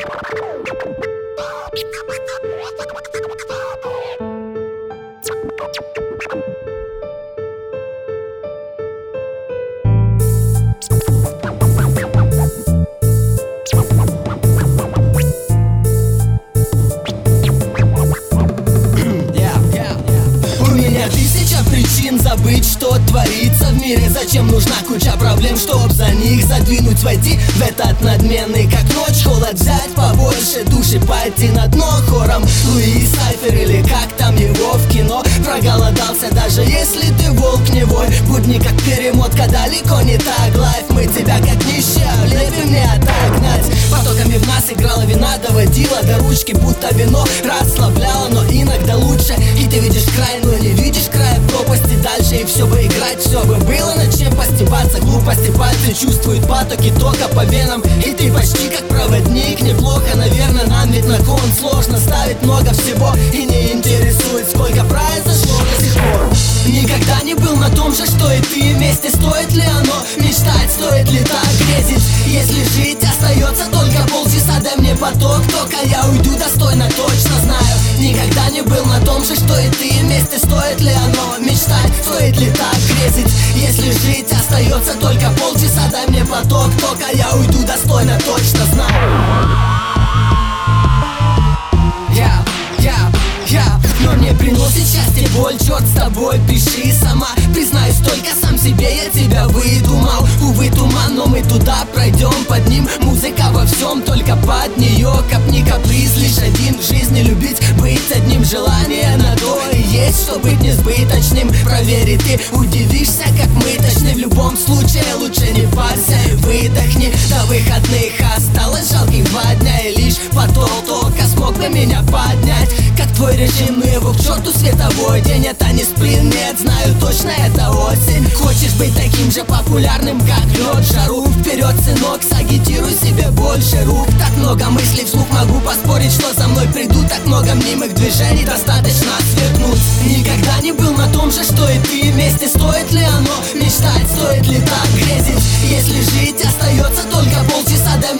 Причин забыть, что творится в мире. Зачем нужна куча проблем, чтоб за них задвинуть, войти в этот надменный как ночь холод, взять побольше души, пойти на дно хором. Луи Сайфер или как там его в кино. Проголодался, даже если ты волк не вой. Будни как перемотка, далеко не так. Лайф, мы тебя как нищие лепим, не отогнать. Потоками в нас играла вина, доводила до ручки, будто вино расслабляло, но иногда лучше. И ты видишь край, но не видишь края пропасти дальше. И все бы играть, все бы было над чем постебаться. Глупости пальцы чувствуют потоки тока по венам. И ты почти как проводник, неплохо, наверное, нам ведь на кон сложно ставить много всего. И не интересует, сколько произошло до сих пор. Никогда не был на том же, что и ты. Вместе стоит ли оно мечтать, стоит ли так грезить? Если жить остается только полчаса, дай мне поток тока, я уйду достойно, точно знаю. Никогда не был на том же, что и ты. Вместе стоит ли оно мечтать, стоит ли так грезить? Если жить остается только полчаса, дай мне поток тока, я уйду достойно, точно знаю. Но мне приносит счастье боль, черт с тобой, пиши сама. Признаюсь, только сам себе я тебя выдумал. Увы, туман, но мы туда пройдем под ним. Музыка во всем, только под нее. Капни каприз, лишь один в жизни любить, быть одним. Желание на то и есть, что быть несбыточным. Проверь, ты удивишься, как мы точны. В любом случае лучше не парься, выдохни. До выходных осталось жалких 2 дня, и лишь поток тока смог бы меня поднять. Как твой режим, ну его к черту световой день. Это не сплин, нет, знаю точно, это осень. Хочешь быть таким же популярным, как лед в жару? Вперед, сынок, сагитируй себе больше рук. Так много мыслей вслух, могу поспорить, что за мной придут. Так много мнимых движений, достаточно свернуть. Никогда не был на том же, что и ты. Вместе стоит ли оно мечтать, стоит ли так грезить? Если жить остается только полчаса, дай